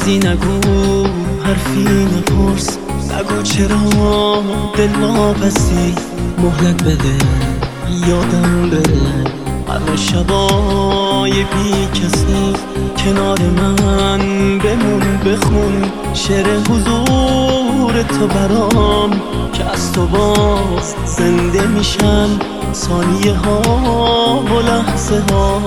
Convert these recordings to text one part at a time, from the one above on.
چیزی نگو، حرفی نپرس، نگو چرا دل واپسی. مهلت بده یادم بره همه شبای بی کسی. کنار من بمون بخون شعر حضور تو برام، که از تو باز زنده میشن ثانیه ها و لحظه ها.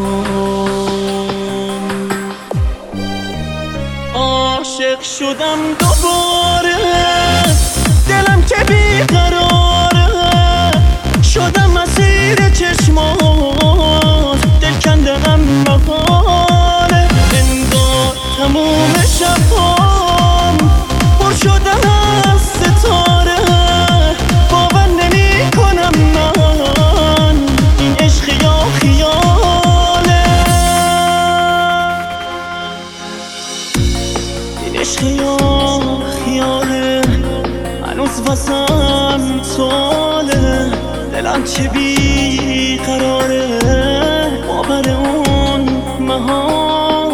عاشق شدم دوباره، دلم که بیقراره، شدم اسیر چشمات، دل کنده غم محاله. انگار تموم شبام پر شده از ستاره، باور نمی کنم من این عشق یا خیاله. این عشق یا خیاله، هنوز واسم سواله. دلم چه بیقراره، باور اون محاله.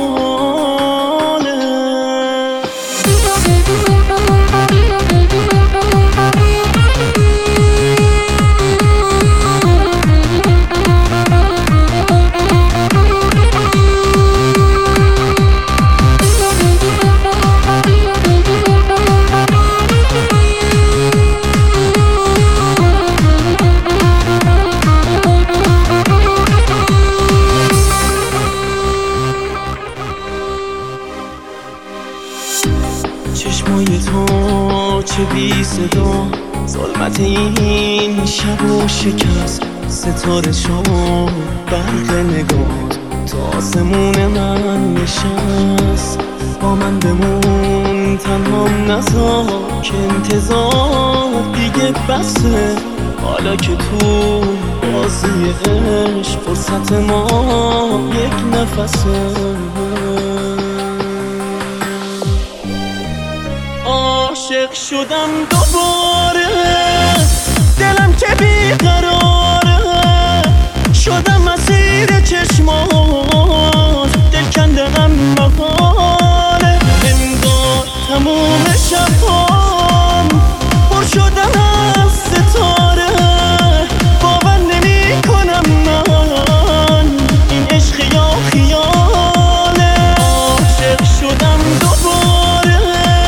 چشمای تو چه بی صدا، ظلمت این شب و شکست. ستاره شد برق نگاه، تا آسمون من نشست. با من بمون تنهام نذار، که انتظار دیگه بسه. حالا که تو بازی عشق فرصت ما یک نفسه. عاشق شدم دوباره، دلم که بیقراره، شدم اسیر چشمات، دل کنده غم محاله. انگار تموم شبام پر شده از ستاره، باور نمی کنم من این عشق یا خیاله. عاشق شدم دوباره،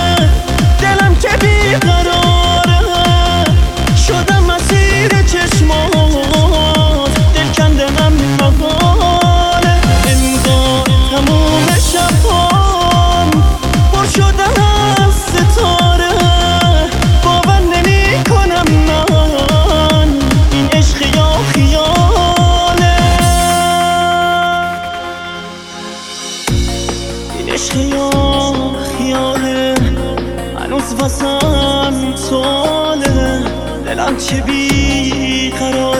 بیقراره، شدم اسیر چشمات، دل کنده غم محاله. انگار تموم شبام پر شده از ستاره، باور نمی کنم من این عشق یا خیاله. این عشق یا خیاله، هنوز واسم سواله. دلم چه بیقراره،